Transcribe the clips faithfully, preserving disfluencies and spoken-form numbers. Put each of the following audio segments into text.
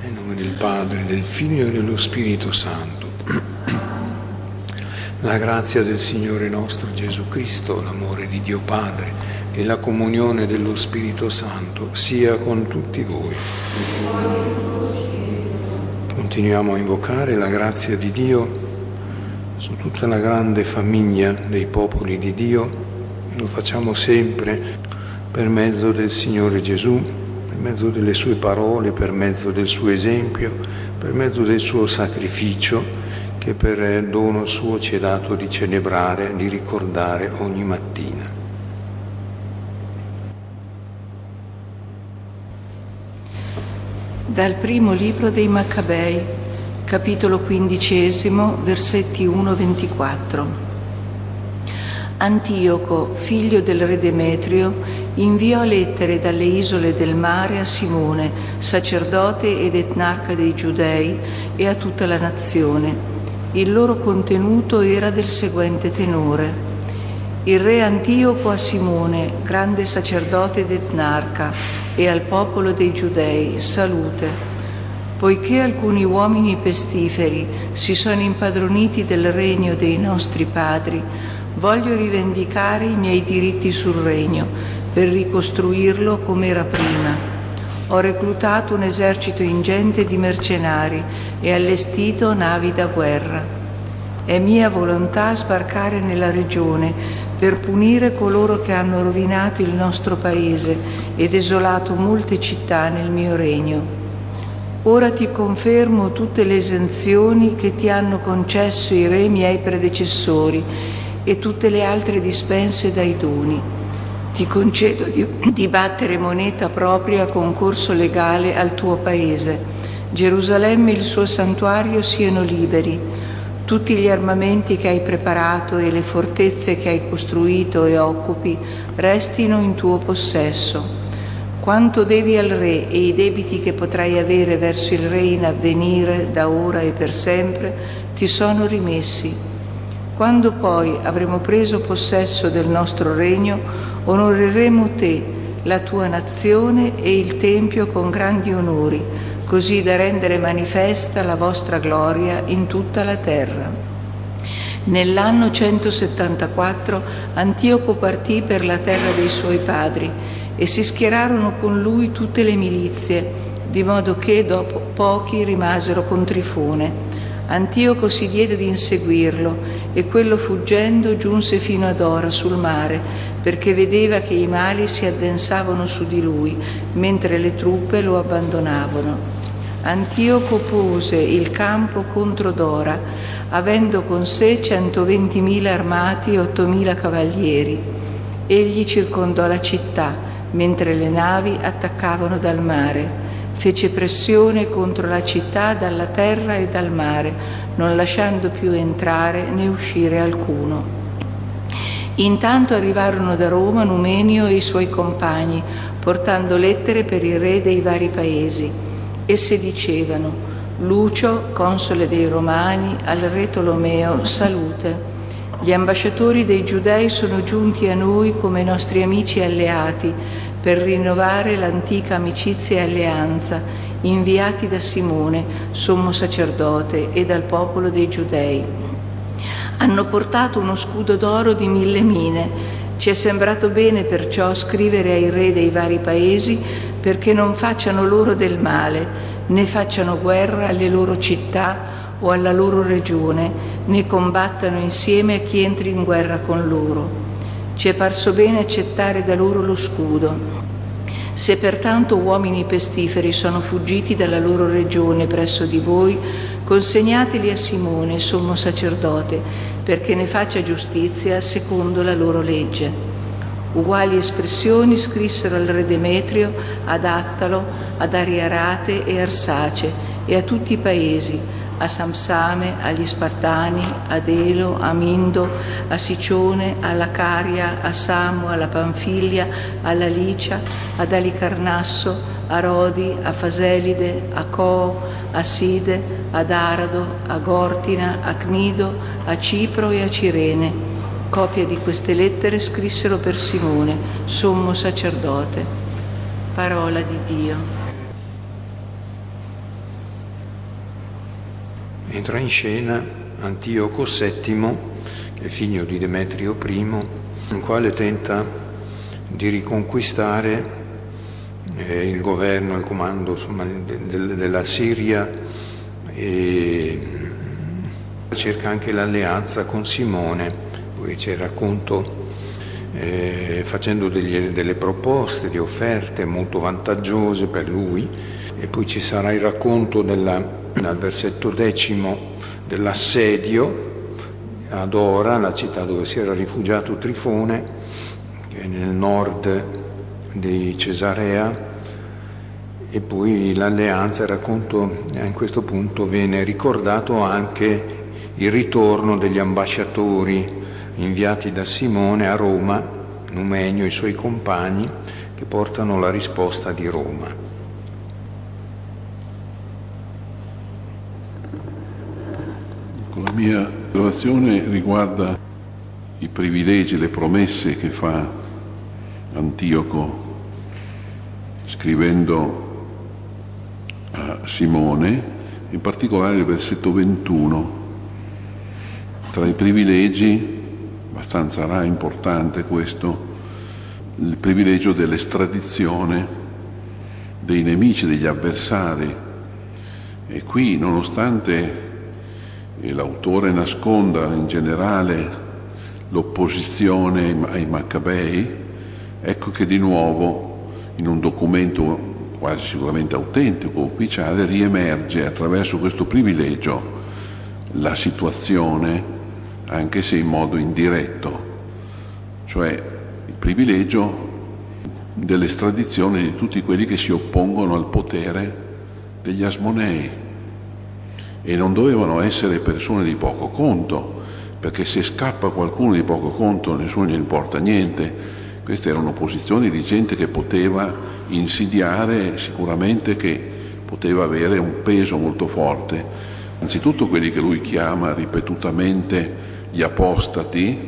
Nel nome del Padre, del Figlio e dello Spirito Santo. La grazia del Signore nostro Gesù Cristo, l'amore di Dio Padre e la comunione dello Spirito Santo sia con tutti voi. Continuiamo a invocare la grazia di Dio su tutta la grande famiglia dei popoli di Dio. Lo facciamo sempre per mezzo del Signore Gesù, per mezzo delle sue parole, per mezzo del suo esempio, per mezzo del suo sacrificio, che per dono suo ci è dato di celebrare, di ricordare ogni mattina. Dal primo libro dei Maccabei, capitolo quindicesimo, versetti uno a ventiquattro. Antioco, figlio del re Demetrio, inviò lettere dalle isole del mare a Simone, sacerdote ed etnarca dei Giudei, e a tutta la nazione. Il loro contenuto era del seguente tenore: il re Antioco a Simone, grande sacerdote ed etnarca, e al popolo dei Giudei, salute. Poiché alcuni uomini pestiferi si sono impadroniti del regno dei nostri padri, voglio rivendicare i miei diritti sul regno, per ricostruirlo come era prima. Ho reclutato un esercito ingente di mercenari e allestito navi da guerra. È mia volontà sbarcare nella regione per punire coloro che hanno rovinato il nostro paese e desolato molte città nel mio regno. Ora ti confermo tutte le esenzioni che ti hanno concesso i re miei predecessori e tutte le altre dispense dai doni. Ti concedo di, di battere moneta propria a concorso legale al tuo paese. Gerusalemme e il suo santuario siano liberi. Tutti gli armamenti che hai preparato e le fortezze che hai costruito e occupi restino in tuo possesso. Quanto devi al re e i debiti che potrai avere verso il re in avvenire da ora e per sempre ti sono rimessi. Quando poi avremo preso possesso del nostro regno, onoreremo te, la tua nazione e il Tempio con grandi onori, così da rendere manifesta la vostra gloria in tutta la terra. Nell'anno centosettantaquattro Antioco partì per la terra dei suoi padri e si schierarono con lui tutte le milizie, di modo che dopo pochi rimasero con Trifone. Antioco si diede di inseguirlo e quello fuggendo giunse fino ad Ora sul mare, perché vedeva che i mali si addensavano su di lui, mentre le truppe lo abbandonavano. Antioco pose il campo contro Dora, avendo con sé centoventimila armati e ottomila cavalieri. Egli circondò la città, mentre le navi attaccavano dal mare. Fece pressione contro la città dalla terra e dal mare, non lasciando più entrare né uscire alcuno. Intanto arrivarono da Roma Numenio e i suoi compagni, portando lettere per i re dei vari paesi. Esse dicevano: Lucio, console dei Romani, al re Tolomeo, salute. Gli ambasciatori dei Giudei sono giunti a noi come nostri amici e alleati per rinnovare l'antica amicizia e alleanza, inviati da Simone, sommo sacerdote, e dal popolo dei Giudei. Hanno portato uno scudo d'oro di mille mine. Ci è sembrato bene perciò scrivere ai re dei vari paesi perché non facciano loro del male, né facciano guerra alle loro città o alla loro regione, né combattano insieme a chi entri in guerra con loro. Ci è parso bene accettare da loro lo scudo. Se pertanto uomini pestiferi sono fuggiti dalla loro regione presso di voi, consegnateli a Simone, sommo sacerdote, perché ne faccia giustizia secondo la loro legge. Uguali espressioni scrissero al re Demetrio, ad Attalo, ad Ariarate e Arsace e a tutti i paesi, a Samsame, agli Spartani, ad Elo, a Mindo, a Sicione, alla Caria, a Samo, alla Panfilia, alla Licia, ad Alicarnasso, a Rodi, a Faselide, a Coo, a Side, ad Arado, a Gortina, a Cnido, a Cipro e a Cirene. Copia di queste lettere scrissero per Simone, sommo sacerdote. Parola di Dio. entra in scena Antioco settimo, che è figlio di Demetrio primo, il quale tenta di riconquistare eh, il governo, il comando insomma, de- de- della Siria, e cerca anche l'alleanza con Simone. Poi c'è il racconto eh, facendo degli, delle proposte, di offerte molto vantaggiose per lui, e poi ci sarà il racconto della, dal versetto decimo dell'assedio ad Ora, la città dove si era rifugiato Trifone, che è nel nord di Cesarea, e poi l'alleanza. Il racconto in questo punto viene ricordato anche il ritorno degli ambasciatori inviati da Simone a Roma, Numenio e i suoi compagni, che portano la risposta di Roma. La mia osservazione riguarda i privilegi, le promesse che fa Antioco scrivendo a Simone, in particolare il versetto ventuno. Tra i privilegi, abbastanza raro, importante questo, il privilegio dell'estradizione dei nemici, degli avversari. E qui, nonostante l'autore nasconda in generale l'opposizione ai Maccabei, ecco che di nuovo in un documento quasi sicuramente autentico, ufficiale, riemerge attraverso questo privilegio la situazione, anche se in modo indiretto, cioè il privilegio dell'estradizione di tutti quelli che si oppongono al potere degli Asmonei. E non dovevano essere persone di poco conto, perché se scappa qualcuno di poco conto nessuno gli importa niente. Queste erano posizioni di gente che poteva insidiare, sicuramente che poteva avere un peso molto forte. Anzitutto quelli che lui chiama ripetutamente gli apostati,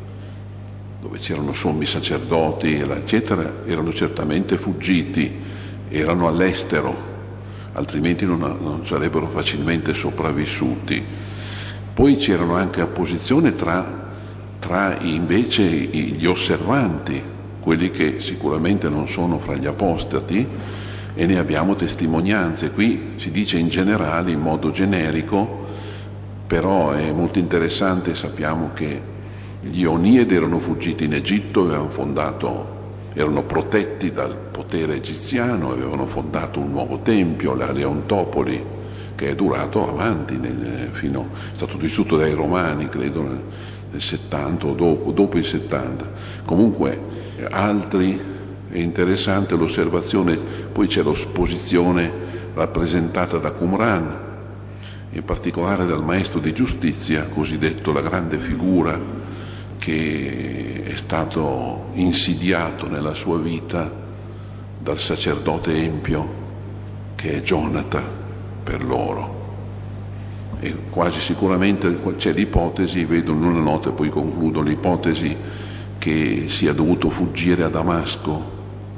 dove c'erano sommi sacerdoti eccetera, erano certamente fuggiti, erano all'estero, altrimenti non, non sarebbero facilmente sopravvissuti. Poi c'erano anche opposizione tra, tra invece gli osservanti, quelli che sicuramente non sono fra gli apostati, e ne abbiamo testimonianze. Qui si dice in generale, in modo generico, però è molto interessante. Sappiamo che gli Oniedi erano fuggiti in Egitto, avevano fondato, erano protetti dal potere egiziano, avevano fondato un nuovo tempio, la Leontopoli, che è durato avanti, nel, fino, è stato distrutto dai Romani, credo, nel, nel settanta o dopo, dopo il settanta. Comunque, altri, è interessante l'osservazione, poi c'è l'esposizione rappresentata da Qumran, in particolare dal maestro di giustizia, cosiddetto la grande figura, che è stato insidiato nella sua vita dal sacerdote empio, che è Gionata per loro. E quasi sicuramente c'è l'ipotesi, vedo in una nota e poi concludo, l'ipotesi che sia dovuto fuggire a Damasco.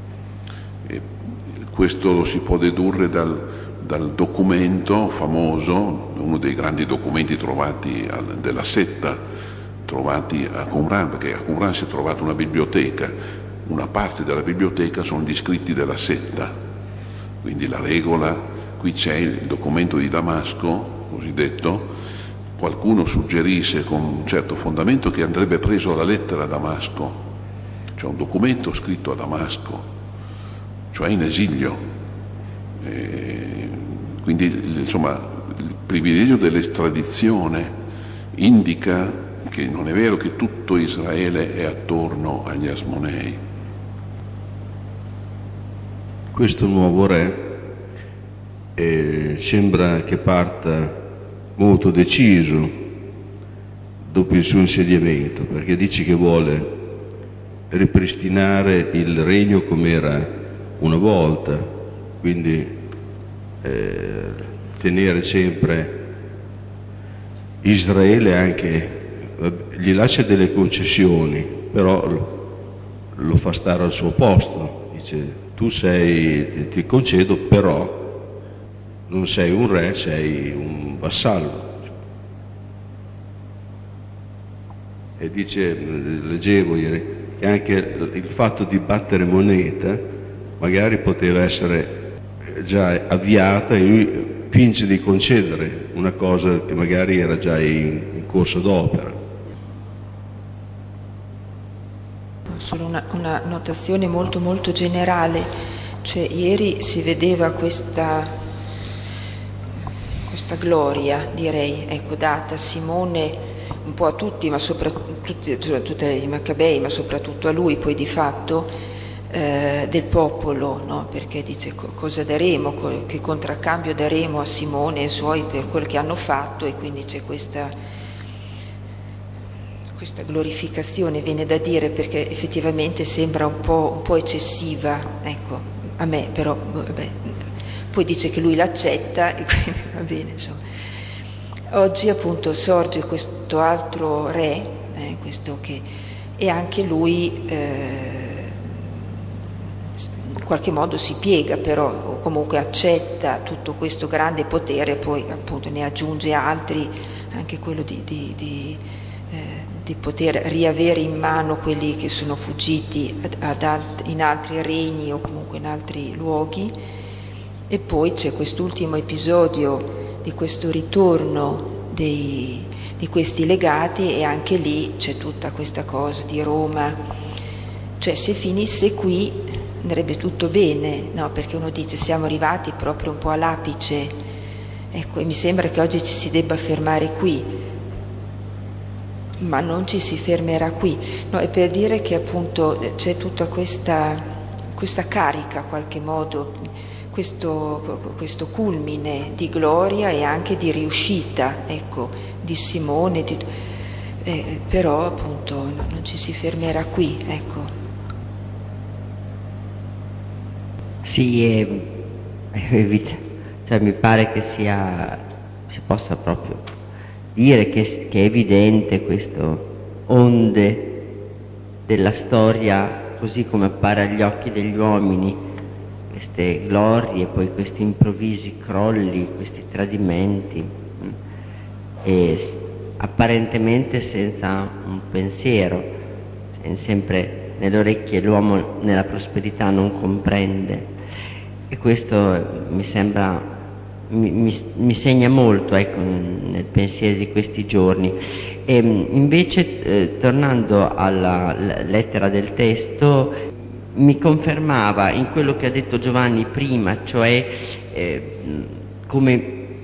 E questo lo si può dedurre dal, dal documento famoso, uno dei grandi documenti trovati al, della setta, trovati a Qumran, perché a Qumran si è trovata una biblioteca, una parte della biblioteca sono gli scritti della setta, quindi la regola, qui c'è il documento di Damasco, cosiddetto, qualcuno suggerisce con un certo fondamento che andrebbe preso alla lettera a Damasco, cioè un documento scritto a Damasco, cioè in esilio. E quindi insomma il privilegio dell'estradizione indica che non è vero che tutto Israele è attorno agli Asmonei. Questo nuovo re eh, sembra che parta molto deciso dopo il suo insediamento, perché dice che vuole ripristinare il regno come era una volta, quindi eh, tenere sempre Israele, anche gli lascia delle concessioni, però lo fa stare al suo posto, dice tu sei, ti, ti concedo, però non sei un re, sei un vassallo, E dice, leggevo ieri, che anche il fatto di battere moneta magari poteva essere già avviata e lui finge di concedere una cosa che magari era già in, in corso d'opera. Solo una, una notazione molto molto generale, cioè ieri si vedeva questa, questa gloria, direi, ecco, data a Simone, un po' a tutti, ma soprattutto a tutti i Maccabei, ma soprattutto a lui poi di fatto, eh, del popolo, no? Perché dice co- cosa daremo, co- che contraccambio daremo a Simone e ai suoi per quel che hanno fatto, e quindi c'è questa, questa glorificazione, viene da dire, perché effettivamente sembra un po', un po' eccessiva, ecco, a me però, vabbè, poi dice che lui l'accetta e quindi va bene, insomma. Oggi appunto sorge questo altro re, eh, questo che, e anche lui eh, in qualche modo si piega, però, o comunque accetta tutto questo grande potere, poi appunto ne aggiunge altri, anche quello di, di, di, eh, di poter riavere in mano quelli che sono fuggiti ad, ad alt- in altri regni o comunque in altri luoghi. E poi c'è quest'ultimo episodio di questo ritorno dei, di questi legati, e anche lì c'è tutta questa cosa di Roma, cioè se finisse qui andrebbe tutto bene, no? Perché uno dice siamo arrivati proprio un po' all'apice, ecco, e mi sembra che oggi ci si debba fermare qui, ma non ci si fermerà qui, no? È per dire che appunto c'è tutta questa, questa carica, in qualche modo, Questo, questo culmine di gloria e anche di riuscita, ecco, di Simone, di, eh, però appunto no, non ci si fermerà qui, ecco. Sì, è, è, cioè, mi pare che sia, si possa proprio dire che, che è evidente questo onde della storia così come appare agli occhi degli uomini, queste glorie, poi questi improvvisi crolli, questi tradimenti, e apparentemente senza un pensiero, sempre nelle orecchie l'uomo nella prosperità non comprende, e questo mi sembra, mi, mi, mi segna molto, ecco, nel pensiero di questi giorni. E invece eh, tornando alla lettera del testo, mi confermava in quello che ha detto Giovanni prima, cioè eh, come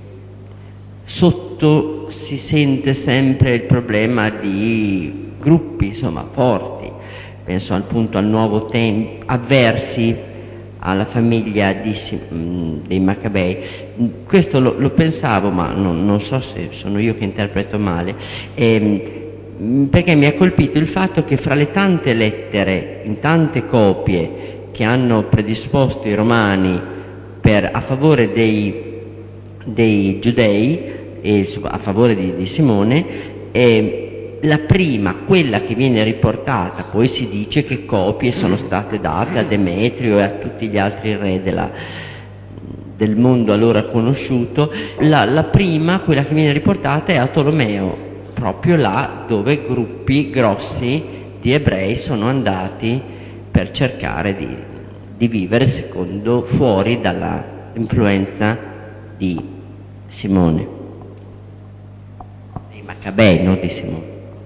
sotto si sente sempre il problema di gruppi, insomma, forti, penso appunto al nuovo tempo, avversi alla famiglia di, dei Maccabei. Questo lo, lo pensavo, ma non, non so se sono io che interpreto male, eh, perché mi ha colpito il fatto che fra le tante lettere, in tante copie che hanno predisposto i romani per, a favore dei, dei giudei e a favore di, di Simone, eh, la prima, quella che viene riportata, poi si dice che copie sono state date a Demetrio e a tutti gli altri re della, del mondo allora conosciuto, la, la prima, quella che viene riportata, è a Tolomeo, proprio là dove gruppi grossi di ebrei sono andati per cercare di, di vivere secondo, fuori dalla influenza di Simone, dei Maccabei, non di Simone.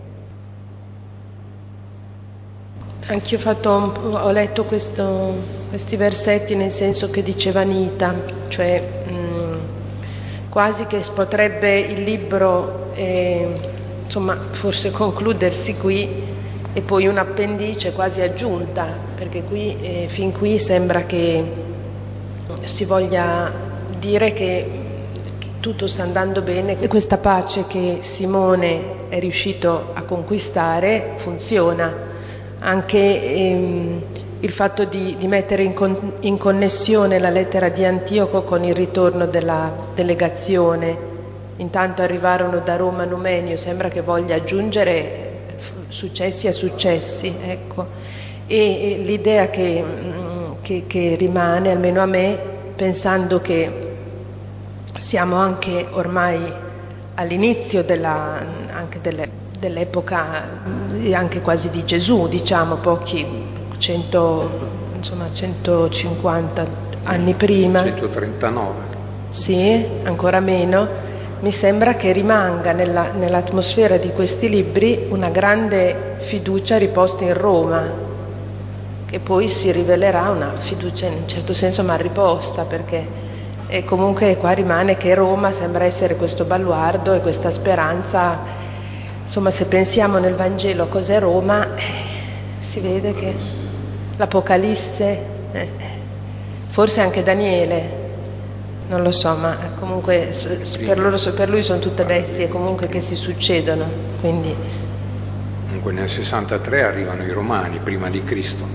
Anch'io ho, fatto un, ho letto questo, questi versetti nel senso che diceva Anita, cioè mh, quasi che potrebbe il libro eh, insomma forse concludersi qui e poi un'appendice quasi aggiunta, perché qui eh, fin qui sembra che si voglia dire che tutto sta andando bene, che questa pace che Simone è riuscito a conquistare funziona. Anche ehm, il fatto di, di mettere in, con, in connessione la lettera di Antioco con il ritorno della delegazione. Intanto arrivarono da Roma Numenio, sembra che voglia aggiungere successi a successi, ecco. E, e l'idea che, che, che rimane, almeno a me, pensando che siamo anche ormai all'inizio della, anche delle, dell'epoca anche quasi di Gesù, diciamo, pochi, cento, insomma, centocinquanta anni prima. centotrentanove. Sì, ancora meno. Mi sembra che rimanga nella, nell'atmosfera di questi libri una grande fiducia riposta in Roma, che poi si rivelerà una fiducia in un certo senso mal riposta, perché e comunque qua rimane che Roma sembra essere questo baluardo e questa speranza. Insomma, se pensiamo nel Vangelo a cos'è Roma, eh, si vede che l'Apocalisse, eh, forse anche Daniele, non lo so, ma comunque per, loro, per lui sono tutte bestie comunque che si succedono, quindi... Comunque nel sessantatré arrivano i Romani, prima di Cristo.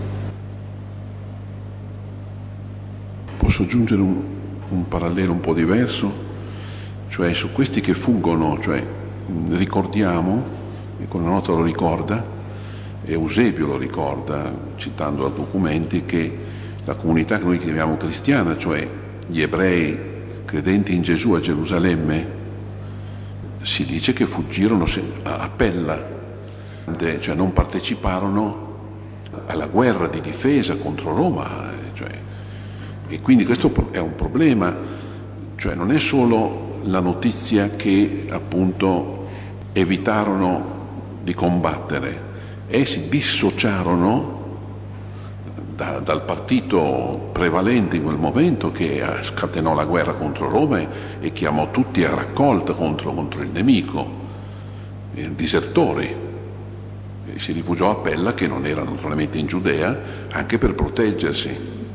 Posso aggiungere un, un parallelo un po' diverso? Cioè su questi che fuggono, cioè ricordiamo, e con la nota lo ricorda, e Eusebio lo ricorda, citando da documenti, che la comunità che noi chiamiamo cristiana, cioè gli ebrei credenti in Gesù a Gerusalemme, si dice che fuggirono a Pella, cioè non parteciparono alla guerra di difesa contro Roma, cioè, e quindi questo è un problema, cioè non è solo la notizia che appunto evitarono di combattere, essi dissociarono Da, dal partito prevalente in quel momento, che scatenò la guerra contro Roma e chiamò tutti a raccolta contro, contro il nemico, eh, disertori, e si rifugiò a Pella, che non era naturalmente in Giudea, anche per proteggersi.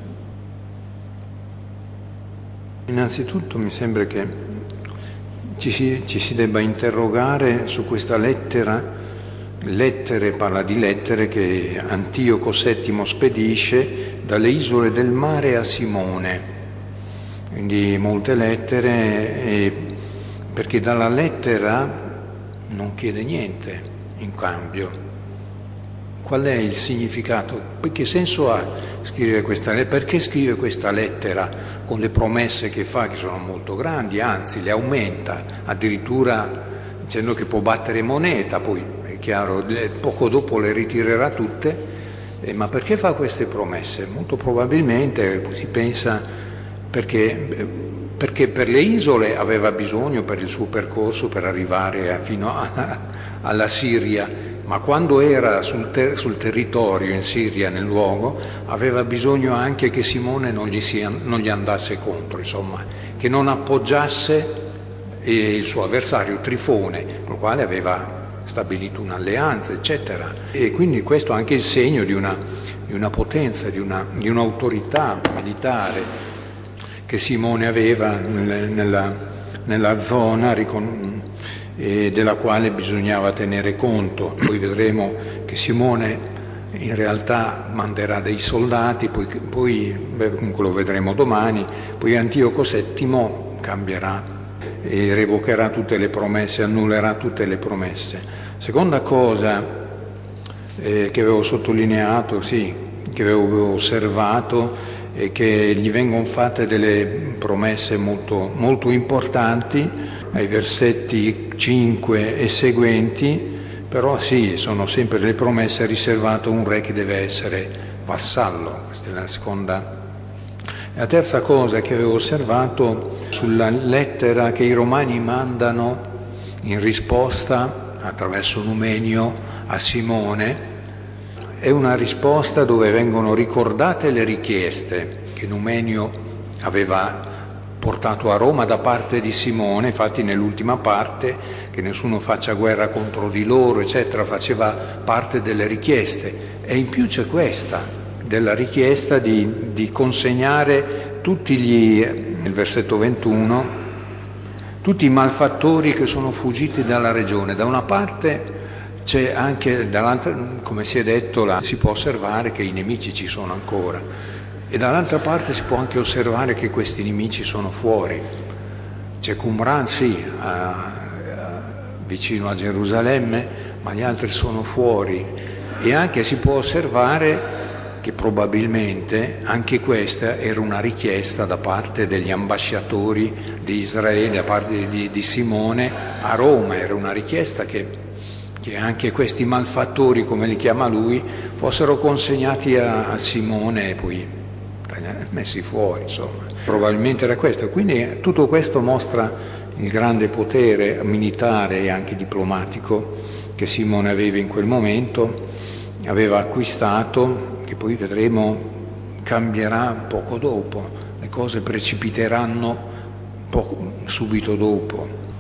Innanzitutto mi sembra che ci si, ci si debba interrogare su questa lettera. Lettere, parla di lettere che Antioco settimo spedisce dalle isole del mare a Simone, quindi molte lettere, e perché dalla lettera non chiede niente in cambio. Qual è il significato? Che senso ha scrivere questa lettera? Perché scrive questa lettera con le promesse che fa, che sono molto grandi, anzi le aumenta, addirittura dicendo che può battere moneta, poi è chiaro, poco dopo le ritirerà tutte, eh, ma perché fa queste promesse? Molto probabilmente si pensa perché, perché per le isole aveva bisogno per il suo percorso per arrivare a, fino a, alla Siria, ma quando era sul, ter- sul territorio in Siria, nel luogo, aveva bisogno anche che Simone non gli, sia, non gli andasse contro, insomma, che non appoggiasse il suo avversario Trifone, con il quale aveva stabilito un'alleanza, eccetera. E quindi questo è anche il segno di una, di una potenza, di, una, di un'autorità militare che Simone aveva nel, nella, nella zona ricon- e della quale bisognava tenere conto. Poi vedremo che Simone in realtà manderà dei soldati, poi, poi comunque lo vedremo domani, poi Antioco settimo cambierà e revocherà tutte le promesse, annullerà tutte le promesse. Seconda cosa eh, che avevo sottolineato, sì, che avevo osservato, è che gli vengono fatte delle promesse molto, molto importanti ai versetti cinque e seguenti, però sì, sono sempre le promesse riservate a un re che deve essere vassallo. Questa è la seconda. La terza cosa che avevo osservato sulla lettera che i Romani mandano in risposta attraverso Numenio a Simone è una risposta dove vengono ricordate le richieste che Numenio aveva portato a Roma da parte di Simone, infatti nell'ultima parte, che nessuno faccia guerra contro di loro, eccetera, faceva parte delle richieste, e in più c'è questa, della richiesta di, di consegnare tutti gli, nel versetto ventuno, tutti i malfattori che sono fuggiti dalla regione. Da una parte c'è anche, dall'altra, come si è detto, là, si può osservare che i nemici ci sono ancora, e dall'altra parte si può anche osservare che questi nemici sono fuori. C'è Qumran, sì, a, a, vicino a Gerusalemme, ma gli altri sono fuori, e anche si può osservare che probabilmente anche questa era una richiesta da parte degli ambasciatori di Israele, da parte di, di Simone a Roma, era una richiesta che, che anche questi malfattori, come li chiama lui, fossero consegnati a, a Simone e poi messi fuori, insomma. Probabilmente era questo. Quindi tutto questo mostra il grande potere militare e anche diplomatico che Simone aveva in quel momento, aveva acquistato, che poi vedremo cambierà poco dopo, le cose precipiteranno poco, subito dopo.